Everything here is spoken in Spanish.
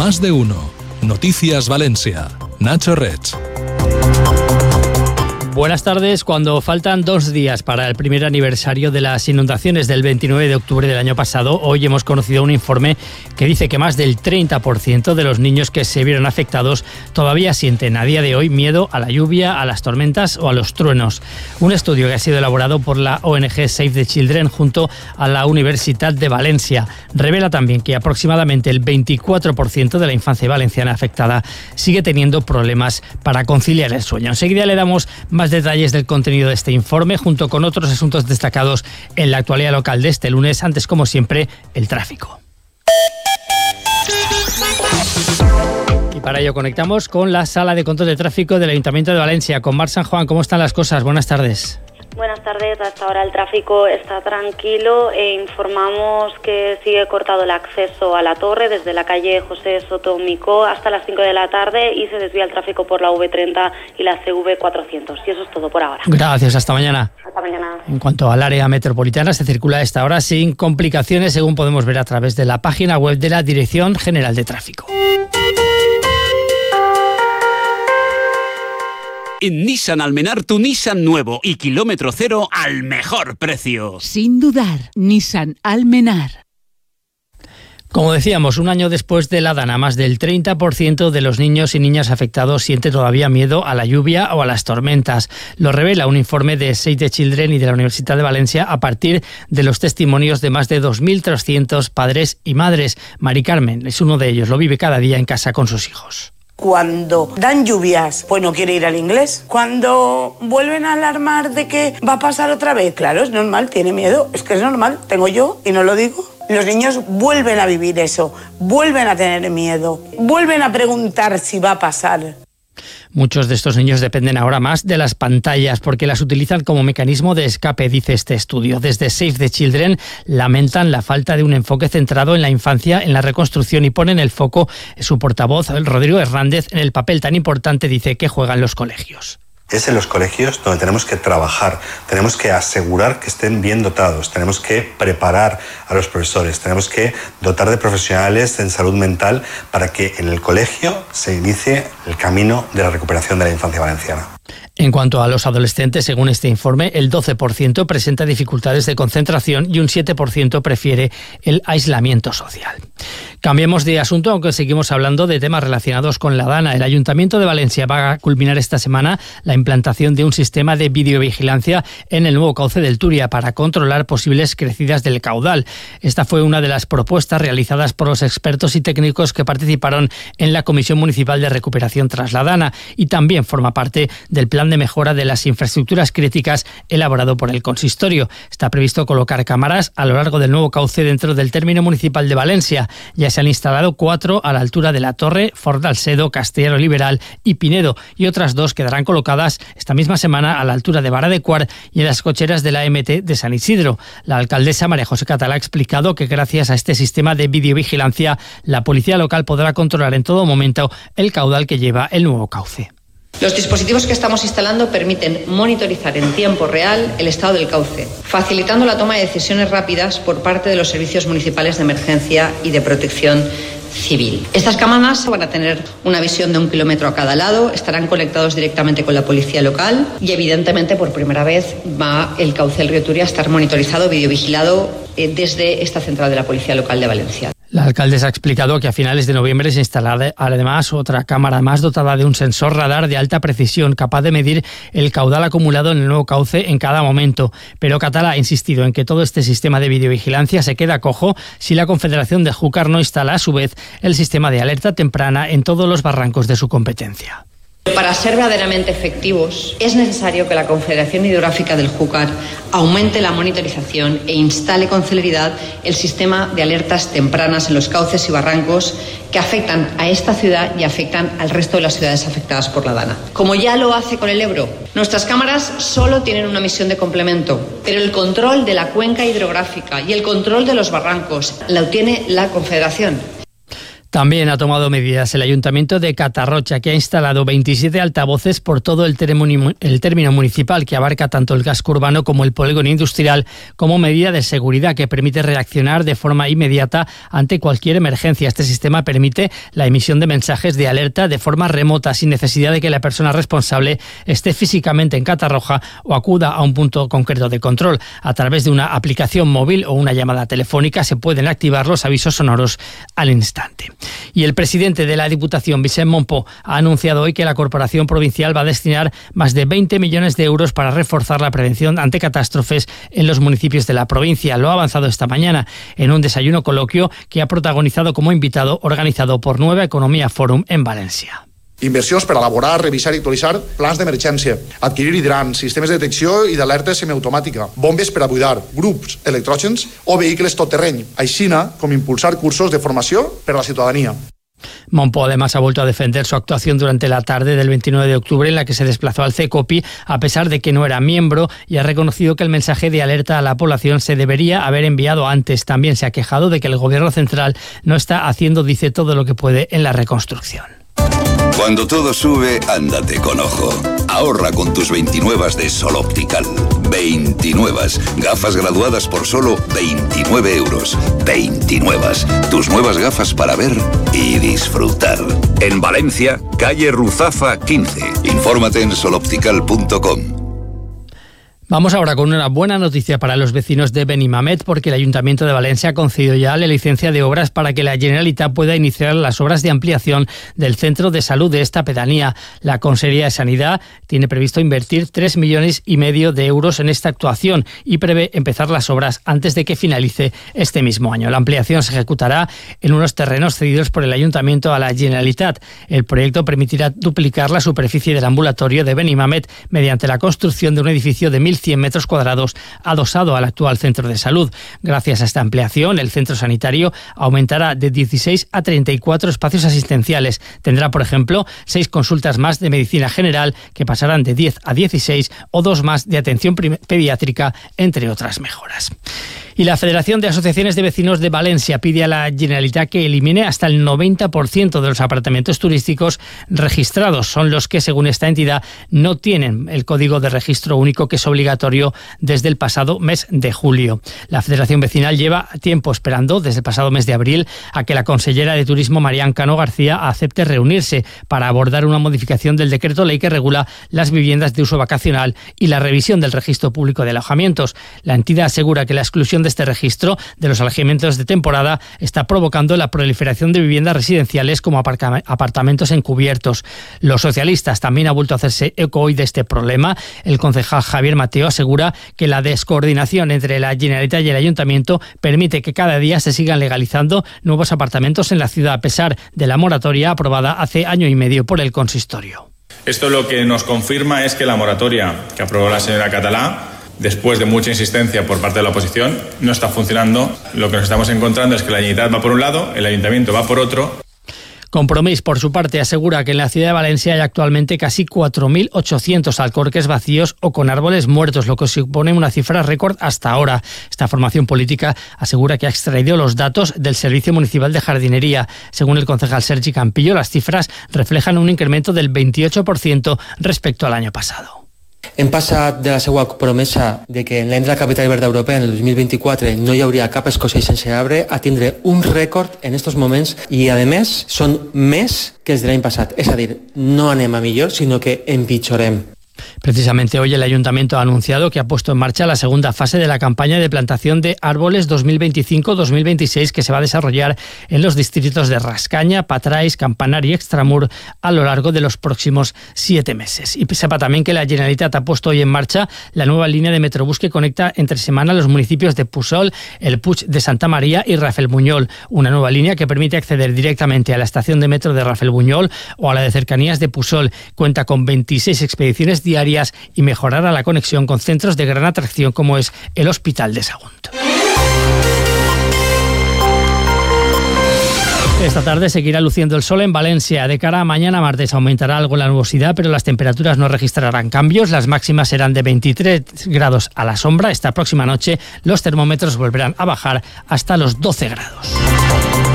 Más de uno. Noticias Valencia. Nacho Reig. Buenas tardes. Cuando faltan 2 días para el primer aniversario de las inundaciones del 29 de octubre del año pasado, hoy hemos conocido un informe que dice que más del 30% de los niños que se vieron afectados todavía sienten a día de hoy miedo a la lluvia, a las tormentas o a los truenos. Un estudio que ha sido elaborado por la ONG Save the Children junto a la Universitat de Valencia revela también que aproximadamente el 24% de la infancia valenciana afectada sigue teniendo problemas para conciliar el sueño. Enseguida le damos más detalles del contenido de este informe, junto con otros asuntos destacados en la actualidad local de este lunes. Antes, como siempre, el tráfico. Y para ello conectamos con la Sala de Control de Tráfico del Ayuntamiento de Valencia, con Mar San Juan. ¿Cómo están las cosas? Buenas tardes. Buenas tardes, hasta ahora el tráfico está tranquilo e informamos que sigue cortado el acceso a la torre desde la calle José Soto Micó hasta las 5 de la tarde y se desvía el tráfico por la V30 y la CV400. Y eso es todo por ahora. Gracias, hasta mañana. Hasta mañana. En cuanto al área metropolitana, se circula a esta hora sin complicaciones, según podemos ver a través de la página web de la Dirección General de Tráfico. En Nissan Almenar, tu Nissan nuevo y kilómetro cero al mejor precio. Sin dudar, Nissan Almenar. Como decíamos, un año después de la Dana, más del 30% de los niños y niñas afectados siente todavía miedo a la lluvia o a las tormentas. Lo revela un informe de Save the Children y de la Universidad de Valencia a partir de los testimonios de más de 2.300 padres y madres. Mari Carmen es uno de ellos, lo vive cada día en casa con sus hijos. Cuando dan lluvias, pues no quiere ir al inglés. Cuando vuelven a alarmar de que va a pasar otra vez, claro, es normal, tiene miedo, es que es normal, tengo yo y no lo digo. Los niños vuelven a vivir eso, vuelven a tener miedo, vuelven a preguntar si va a pasar. Muchos de estos niños dependen ahora más de las pantallas porque las utilizan como mecanismo de escape, dice este estudio. Desde Save the Children lamentan la falta de un enfoque centrado en la infancia, en la reconstrucción, y ponen el foco en su portavoz, Rodrigo Hernández, en el papel tan importante, dice, que juegan los colegios. Es en los colegios donde tenemos que trabajar, tenemos que asegurar que estén bien dotados, tenemos que preparar a los profesores, tenemos que dotar de profesionales en salud mental para que en el colegio se inicie el camino de la recuperación de la infancia valenciana. En cuanto a los adolescentes, según este informe, el 12% presenta dificultades de concentración y un 7% prefiere el aislamiento social. Cambiemos de asunto, aunque seguimos hablando de temas relacionados con la Dana. El Ayuntamiento de Valencia va a culminar esta semana la implantación de un sistema de videovigilancia en el nuevo cauce del Turia para controlar posibles crecidas del caudal. Esta fue una de las propuestas realizadas por los expertos y técnicos que participaron en la Comisión Municipal de Recuperación tras la Dana, y también forma parte del plan de mejora de las infraestructuras críticas elaborado por el consistorio. Está previsto colocar cámaras a lo largo del nuevo cauce dentro del término municipal de Valencia. Ya se han instalado 4 a la altura de La Torre, Fort d'Alcedo, Castellano Liberal y Pinedo, y otras 2 quedarán colocadas esta misma semana a la altura de Vara de Quart y en las cocheras de la MT de San Isidro. La alcaldesa María José Catalá ha explicado que gracias a este sistema de videovigilancia la policía local podrá controlar en todo momento el caudal que lleva el nuevo cauce. Los dispositivos que estamos instalando permiten monitorizar en tiempo real el estado del cauce, facilitando la toma de decisiones rápidas por parte de los servicios municipales de emergencia y de protección civil. Estas cámaras van a tener una visión de 1 kilómetro a cada lado, estarán conectados directamente con la policía local y evidentemente por primera vez va el cauce del río Turia a estar monitorizado, videovigilado desde esta central de la policía local de Valencia. La alcaldesa ha explicado que a finales de noviembre se instalará además otra cámara más dotada de un sensor radar de alta precisión capaz de medir el caudal acumulado en el nuevo cauce en cada momento. Pero Catalá ha insistido en que todo este sistema de videovigilancia se queda cojo si la Confederación de Júcar no instala a su vez el sistema de alerta temprana en todos los barrancos de su competencia. Para ser verdaderamente efectivos, es necesario que la Confederación Hidrográfica del Júcar aumente la monitorización e instale con celeridad el sistema de alertas tempranas en los cauces y barrancos que afectan a esta ciudad y afectan al resto de las ciudades afectadas por la Dana. Como ya lo hace con el Ebro, nuestras cámaras solo tienen una misión de complemento, pero el control de la cuenca hidrográfica y el control de los barrancos lo tiene la Confederación. También ha tomado medidas el Ayuntamiento de Catarrocha, que ha instalado 27 altavoces por todo el término municipal, que abarca tanto el casco urbano como el polígono industrial, como medida de seguridad que permite reaccionar de forma inmediata ante cualquier emergencia. Este sistema permite la emisión de mensajes de alerta de forma remota, sin necesidad de que la persona responsable esté físicamente en Catarroja o acuda a un punto concreto de control. A través de una aplicación móvil o una llamada telefónica se pueden activar los avisos sonoros al instante. Y el presidente de la Diputación, Vicent Montpó, ha anunciado hoy que la Corporación Provincial va a destinar más de 20 millones de euros para reforzar la prevención ante catástrofes en los municipios de la provincia. Lo ha avanzado esta mañana en un desayuno coloquio que ha protagonizado como invitado, organizado por Nueva Economía Forum en Valencia. Inversions per elaborar, revisar i actualitzar plans d'emergència, adquirir hidrants, sistemes de detecció i d'alerta semiautomàtica, bombes per a buidar, grups electrògens o vehicles totterreny, aixina com impulsar cursos de formació per a la ciutadania. Montpó además ha vuelto a defender su actuación durante la tarde del 29 de octubre en la que se desplazó al CECOPI a pesar de que no era miembro y ha reconocido que el mensaje de alerta a la población se debería haber enviado antes. También se ha quejado de que el gobierno central no está haciendo, dice, todo lo que puede en la reconstrucción. Cuando todo sube, ándate con ojo. Ahorra con tus 29 de Sol Optical. 29. Gafas graduadas por solo 29 euros. 29. Tus nuevas gafas para ver y disfrutar. En Valencia, calle Ruzafa 15. Infórmate en soloptical.com. Vamos ahora con una buena noticia para los vecinos de Benimamet, porque el Ayuntamiento de Valencia ha concedido ya la licencia de obras para que la Generalitat pueda iniciar las obras de ampliación del centro de salud de esta pedanía. La Consellería de Sanidad tiene previsto invertir 3,5 millones de euros en esta actuación y prevé empezar las obras antes de que finalice este mismo año. La ampliación se ejecutará en unos terrenos cedidos por el Ayuntamiento a la Generalitat. El proyecto permitirá duplicar la superficie del ambulatorio de Benimamet mediante la construcción de un edificio de 1.100 metros cuadrados adosado al actual centro de salud. Gracias a esta ampliación, el centro sanitario aumentará de 16 a 34 espacios asistenciales. Tendrá, por ejemplo, 6 consultas más de medicina general que pasarán de 10 a 16 o 2 más de atención pediátrica, entre otras mejoras. Y la Federación de Asociaciones de Vecinos de Valencia pide a la Generalitat que elimine hasta el 90% de los apartamentos turísticos registrados. Son los que, según esta entidad, no tienen el código de registro único que es obligatorio desde el pasado mes de julio. La Federación Vecinal lleva tiempo esperando, desde el pasado mes de abril, a que la consellera de Turismo, Marian Cano García, acepte reunirse para abordar una modificación del decreto ley que regula las viviendas de uso vacacional y la revisión del registro público de alojamientos. La entidad asegura que la exclusión de este registro de los alojamientos de temporada está provocando la proliferación de viviendas residenciales como apartamentos encubiertos. Los socialistas también han vuelto a hacerse eco hoy de este problema. El concejal Javier Mateo asegura que la descoordinación entre la Generalitat y el Ayuntamiento permite que cada día se sigan legalizando nuevos apartamentos en la ciudad, a pesar de la moratoria aprobada hace año y medio por el consistorio. Esto lo que nos confirma es que la moratoria que aprobó la señora Català, después de mucha insistencia por parte de la oposición, no está funcionando. Lo que nos estamos encontrando es que la Generalitat va por un lado, el Ayuntamiento va por otro. Compromís, por su parte, asegura que en la ciudad de Valencia hay actualmente casi 4.800 alcorques vacíos o con árboles muertos, lo que supone una cifra récord hasta ahora. Esta formación política asegura que ha extraído los datos del Servicio Municipal de Jardinería. Según el concejal Sergi Campillo, las cifras reflejan un incremento del 28% respecto al año pasado. Hem passat de la seva promesa de que en l'any de la capital verda europea en el 2024 no hi hauria cap escocès sense arbre a tindre un rècord en estos moments i, a més, són més que els de l'any passat. És a dir, no anem a millor, sinó que empitjorem. Precisamente hoy el Ayuntamiento ha anunciado que ha puesto en marcha la segunda fase de la campaña de plantación de árboles 2025-2026 que se va a desarrollar en los distritos de Rascaña, Patrais, Campanar y Extramur a lo largo de los próximos 7 meses. Y sepa también que la Generalitat ha puesto hoy en marcha la nueva línea de Metrobús que conecta entre semana los municipios de Puçol, el Puig de Santa María y Rafelbunyol. Una nueva línea que permite acceder directamente a la estación de metro de Rafelbunyol o a la de cercanías de Puçol. Cuenta con 26 expediciones diarias y mejorará la conexión con centros de gran atracción como es el Hospital de Sagunt. Esta tarde seguirá luciendo el sol en Valencia. De cara a mañana martes aumentará algo la nubosidad, pero las temperaturas no registrarán cambios. Las máximas serán de 23 grados a la sombra. Esta próxima noche los termómetros volverán a bajar hasta los 12 grados.